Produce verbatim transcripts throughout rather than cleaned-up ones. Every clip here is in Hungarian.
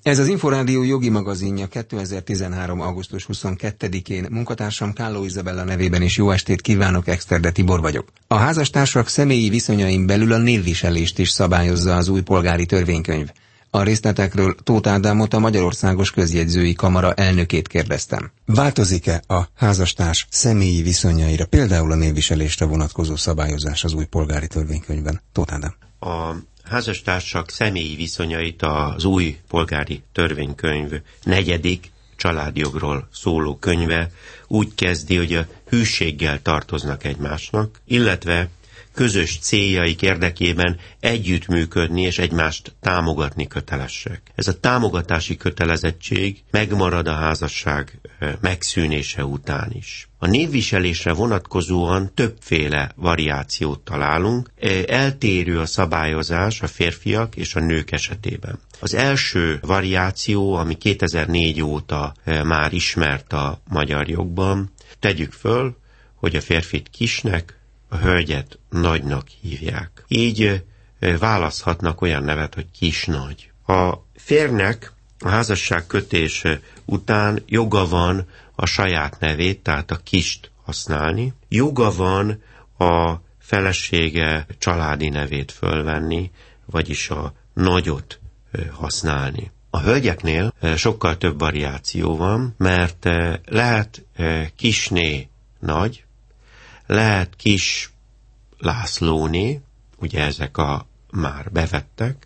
Ez az Inforádió jogi magazinja kétezer-tizenhárom. augusztus huszonkettedikén. Munkatársam Kálló Izabella nevében is jó estét kívánok, Exterde Tibor vagyok. A házastársak személyi viszonyain belül a névviselést is szabályozza az új polgári törvénykönyv. A részletekről Tóth Ádámot, a Magyarországos Közjegyzői Kamara elnökét kérdeztem. Változik-e a házastárs személyi viszonyaira, például a névviselésre vonatkozó szabályozás az új polgári törvénykönyvben? Tóth Ádám. A házastársak személyi viszonyait az új polgári törvénykönyv negyedik családjogról szóló könyve úgy kezdi, hogy a hűséggel tartoznak egymásnak, illetve közös céljaik érdekében együttműködni és egymást támogatni kötelesek. Ez a támogatási kötelezettség megmarad a házasság megszűnése után is. A névviselésre vonatkozóan többféle variációt találunk, eltérő a szabályozás a férfiak és a nők esetében. Az első variáció, ami kétezer-négy óta már ismert a magyar jogban, tegyük föl, hogy a férfit kisnek, a hölgyet nagynak hívják. Így választhatnak olyan nevet, hogy kis-nagy. A férnek a házasság kötés után joga van a saját nevét, tehát a kist használni. Joga van a felesége családi nevét fölvenni, vagyis a nagyot használni. A hölgyeknél sokkal több variáció van, mert lehet kisné nagy, lehet kis Lászlóné, ugye ezek a már bevettek,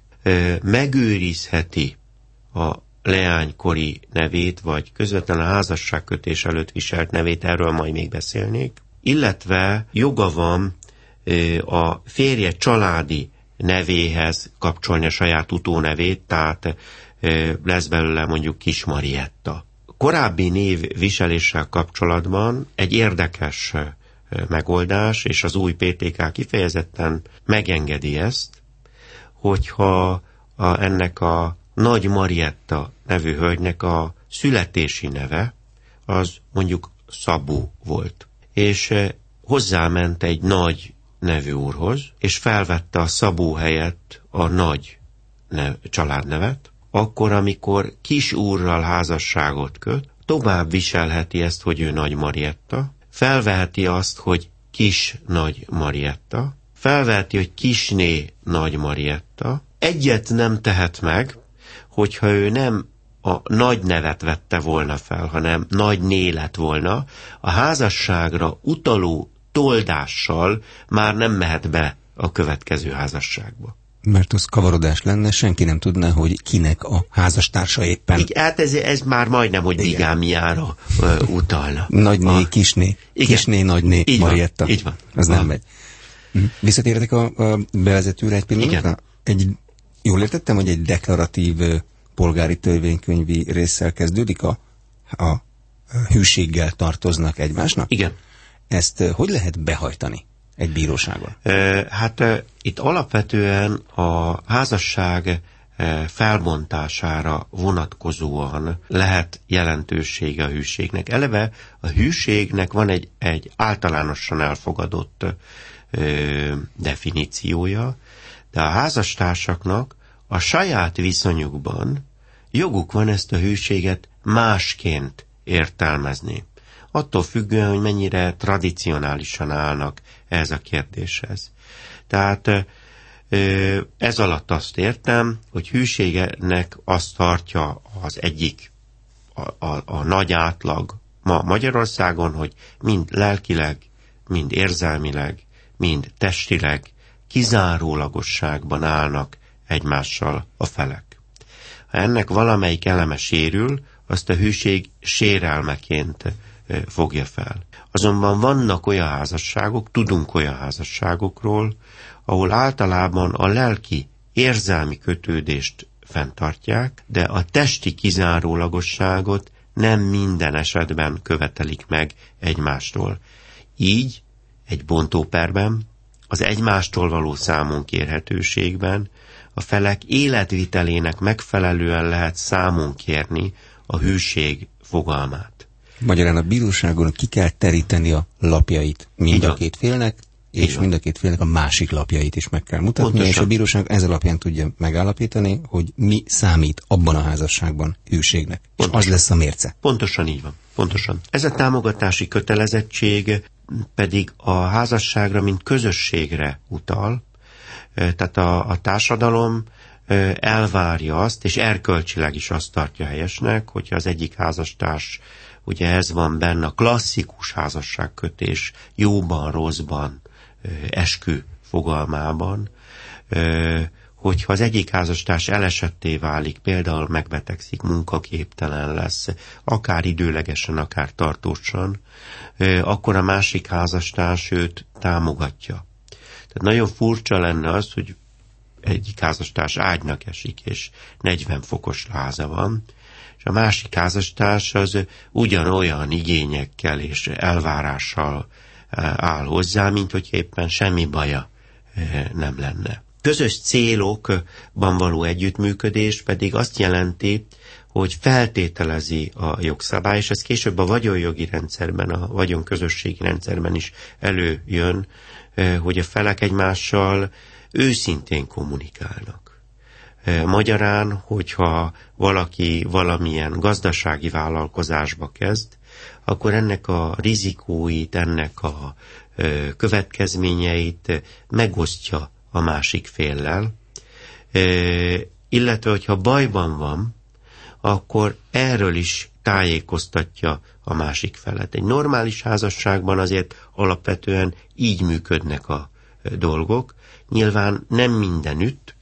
megőrizheti a leánykori nevét, vagy közvetlenül a házasságkötés előtt viselt nevét, erről majd még beszélnék, illetve joga van a férje családi nevéhez kapcsolni a saját utónevét, tehát lesz belőle mondjuk Kis Marietta. Korábbi névviseléssel kapcsolatban egy érdekes megoldás, és az új pé té ká kifejezetten megengedi ezt, hogyha a, ennek a Nagy Marietta nevű hölgynek a születési neve az mondjuk Szabó volt. És hozzáment egy Nagy nevű úrhoz, és felvette a Szabó helyett a Nagy nev, családnevet, akkor, amikor kis úrral házasságot köt, tovább viselheti ezt, hogy ő Nagy Marietta, felveheti azt, hogy Kis Nagy Marietta, felveheti, hogy Kisné Nagy Marietta. Egyet nem tehet meg, hogyha ő nem a nagy nevet vette volna fel, hanem Nagyné lett volna, a házasságra utaló toldással már nem mehet be a következő házasságba. Mert az kavarodás lenne, senki nem tudná, hogy kinek a házastársa éppen. Így, hát ez, ez már majdnem, hogy bigámiára uh, utalna. Nagyné, a... kisné, igen. Kisné, nagyné, így Marietta. Van, így van. Az van. nem megy. Visszatértek a, a bevezetőre egy pillanatra? Egy, jól értettem, hogy egy deklaratív polgári törvénykönyvi résszel kezdődik, a, a, a hűséggel tartoznak egymásnak? Igen. Ezt hogy lehet behajtani egy bíróságon? E, hát e, itt alapvetően a házasság e, felbontására vonatkozóan lehet jelentősége a hűségnek. Eleve a hűségnek van egy, egy általánosan elfogadott e, definíciója, de a házastársaknak a saját viszonyukban joguk van ezt a hűséget másként értelmezni. Attól függően, hogy mennyire tradicionálisan állnak ehhez a kérdéshez. Tehát ez alatt azt értem, hogy hűségenek azt tartja az egyik, a, a, a nagy átlag ma Magyarországon, hogy mind lelkileg, mind érzelmileg, mind testileg kizárólagosságban állnak egymással a felek. Ha ennek valamelyik eleme sérül, azt a hűség sérelmeként fogja fel. Azonban vannak olyan házasságok, tudunk olyan házasságokról, ahol általában a lelki, érzelmi kötődést fenntartják, de a testi kizárólagosságot nem minden esetben követelik meg egymástól. Így egy bontóperben, az egymástól való számonkérhetőségben a felek életvitelének megfelelően lehet számon kérni a hűség fogalmát. Magyarán a bíróságon ki kell teríteni a lapjait mind a két félnek, és mind a két félnek a másik lapjait is meg kell mutatni, pontosan. És a bíróság ez alapján tudja megállapítani, hogy mi számít abban a házasságban hűségnek. Pontosan. És az lesz a mérce. Pontosan így van. Pontosan. Ez a támogatási kötelezettség pedig a házasságra, mint közösségre utal, tehát a, a társadalom elvárja azt, és erkölcsileg is azt tartja helyesnek, hogyha az egyik házastárs, ugye ez van benne a klasszikus házasságkötés jóban, rosszban, eskü fogalmában, hogyha az egyik házastárs elesetté válik, például megbetegszik, munkaképtelen lesz, akár időlegesen, akár tartósan, akkor a másik házastárs őt támogatja. Tehát nagyon furcsa lenne az, hogy egyik házastárs ágynak esik, és negyven fokos láza van, és a másik házastárs az ugyanolyan igényekkel és elvárással áll hozzá, mint hogy éppen semmi baja nem lenne. Közös célokban való együttműködés pedig azt jelenti, hogy feltételezi a jogszabály, és ez később a vagyonjogi rendszerben, a vagyonközösségi rendszerben is előjön, hogy a felek egymással őszintén kommunikálnak. Magyarán, hogyha valaki valamilyen gazdasági vállalkozásba kezd, akkor ennek a rizikóit, ennek a következményeit megosztja a másik féllel, illetve, hogyha bajban van, akkor erről is tájékoztatja a másik felet. Egy normális házasságban azért alapvetően így működnek a dolgok. Nyilván nem mindenütt,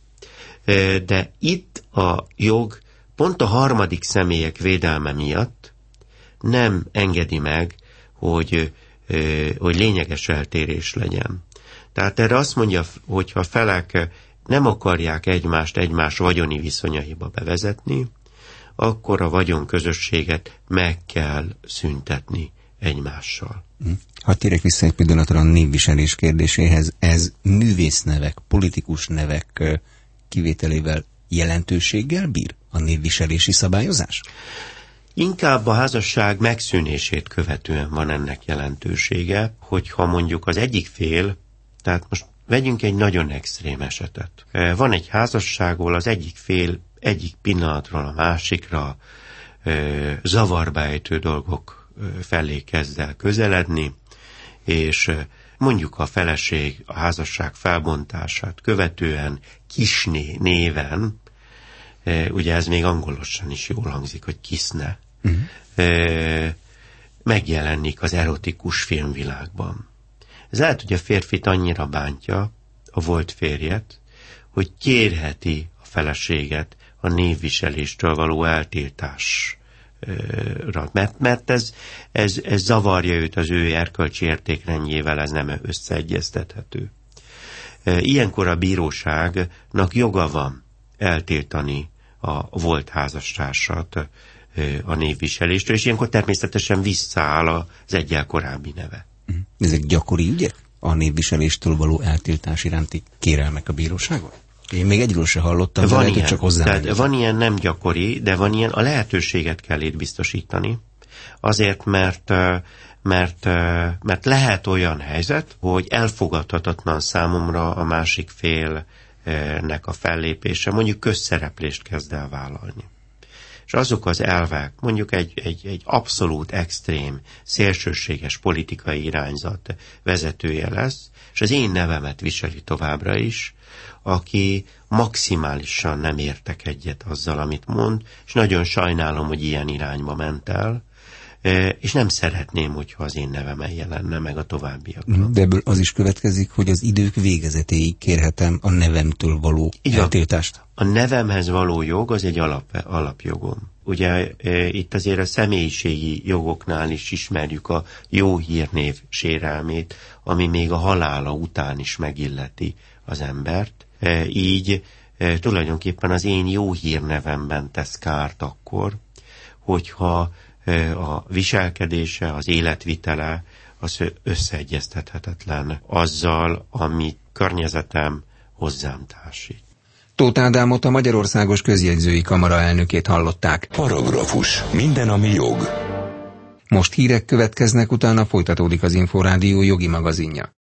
de itt a jog pont a harmadik személyek védelme miatt nem engedi meg, hogy, hogy lényeges eltérés legyen. Tehát erre azt mondja, hogyha a felek nem akarják egymást egymás vagyoni viszonyaiba bevezetni, akkor a vagyonközösséget meg kell szüntetni egymással. Ha térek vissza egy pillanatra a névviselés kérdéséhez, ez művésznevek, politikus nevek kivételével jelentőséggel bír a névviselési szabályozás? Inkább a házasság megszűnését követően van ennek jelentősége, hogyha mondjuk az egyik fél, tehát most vegyünk egy nagyon extrém esetet. Van egy házasság, ahol az egyik fél egyik pillanatról a másikra zavarba ejtő dolgok felé kezd el közeledni, és mondjuk a feleség a házasság felbontását követően Kisné néven, ugye ez még angolosan is jól hangzik, hogy Kiszne, uh-huh. megjelenik az erotikus filmvilágban. Ez lehet, hogy a férfit annyira bántja, a volt férjet, hogy kérheti a feleséget a névviseléstől való eltiltásra, mert, mert ez, ez, ez zavarja őt az ő erkölcsi értékrendjével, ez nem összeegyeztethető. Ilyenkor a bíróságnak joga van eltiltani a volt házastársat a névviseléstől, és ilyenkor természetesen visszaáll az egyel korábbi neve. Ezek gyakori ügyek? A névviseléstől való eltiltás iránti kérelmek a bíróságon? Én még egyről se hallottam, van de ilyen, lehet, csak hozzá. Van ilyen nem gyakori, de van ilyen, a lehetőséget kell itt biztosítani. Azért, mert, mert, mert lehet olyan helyzet, hogy elfogadhatatlan számomra a másik félnek a fellépése, mondjuk közszereplést kezd el vállalni. És azok az elvek, mondjuk egy, egy, egy abszolút extrém, szélsőséges politikai irányzat vezetője lesz, és az én nevemet viseli továbbra is, aki maximálisan nem értek egyet azzal, amit mond, és nagyon sajnálom, hogy ilyen irányba ment el, és nem szeretném, hogyha az én nevem jelenne meg a továbbiakban. De ebből az is következik, hogy az idők végezetéig kérhetem a nevemtől való eltiltást. A nevemhez való jog az egy alap, alapjogom. Ugye e, itt azért a személyiségi jogoknál is ismerjük a jó hírnév sérelmét, ami még a halála után is megilleti az embert. E, így e, tulajdonképpen az én jó hírnevemben tesz kárt akkor, hogyha a viselkedése, az életvitele, az összeegyeztethetetlen azzal, amit környezetem hozzám társít. Tóth Ádámot, a Magyarországos Közjegyzői Kamara elnökét hallották. Paragrafus. Minden, ami jog. Most hírek következnek, utána folytatódik az Inforádió jogi magazinja.